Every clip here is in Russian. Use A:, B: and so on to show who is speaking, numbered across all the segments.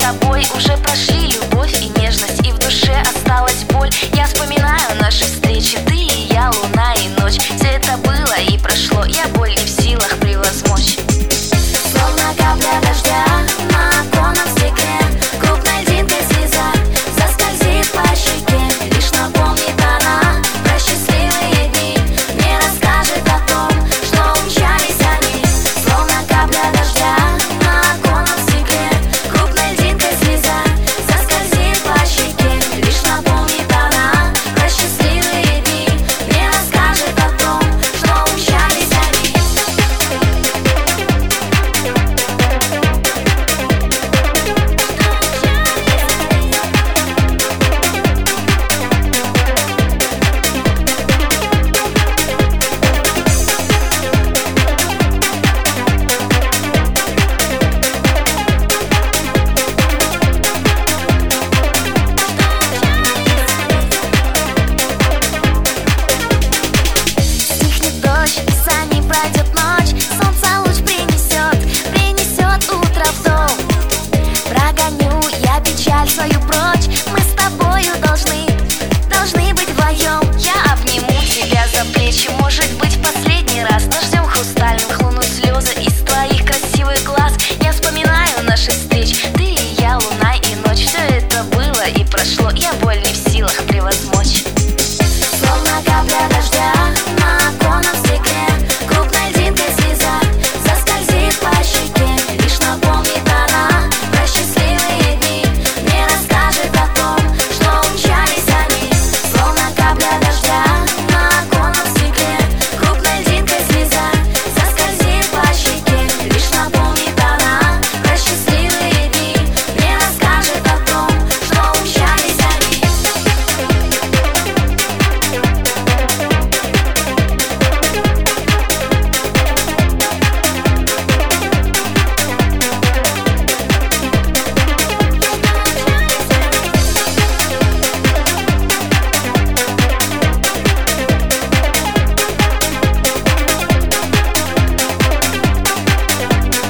A: тобой уже прошли любовь и нежность, и в душе осталась боль. Я вспоминаю наши встречи, ты и я, луна и ночь. Все это было и прошло, я боль не в силах превозмочь. Словно капля дождя на оконном стекле, крупной льдинкой слеза заскользит по щеке. Лишь напомнит она про счастливые дни, не расскажет о том, что умчались они. Словно капля дождя на оконном стекле, крупной льдинкой слеза заскользит по щеке. Лишь напомнит она про счастливые дни, не расскажет о том, что умчались они. Стихнет дождь, за ним пройдет ночь, солнце луч принесет утро в дом. Прогоню я печаль свою прочь, мы с тобою должны быть вдвоем. Я обниму тебя за плечи, может быть в последний раз. Дождем хрустальным хлынут слезы из твоих красивых глаз. Я вспоминаю наши встречи, ты и я, луна и ночь. Все это было и прошло, я боль не в силах превозмочь. Словно капля дождя на оконном стекле, крупной льдинкой слеза заскользит по щеке. Лишь напомнит она про счастливые дни, не расскажет о том, что умчались они. Словно капля дождя на оконном стекле, крупной льдинкой слеза заскользит по щеке. Лишь напомнит она про счастливые дни, не расскажет о том, что умчались они.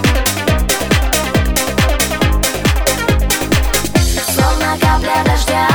A: Словно капля дождя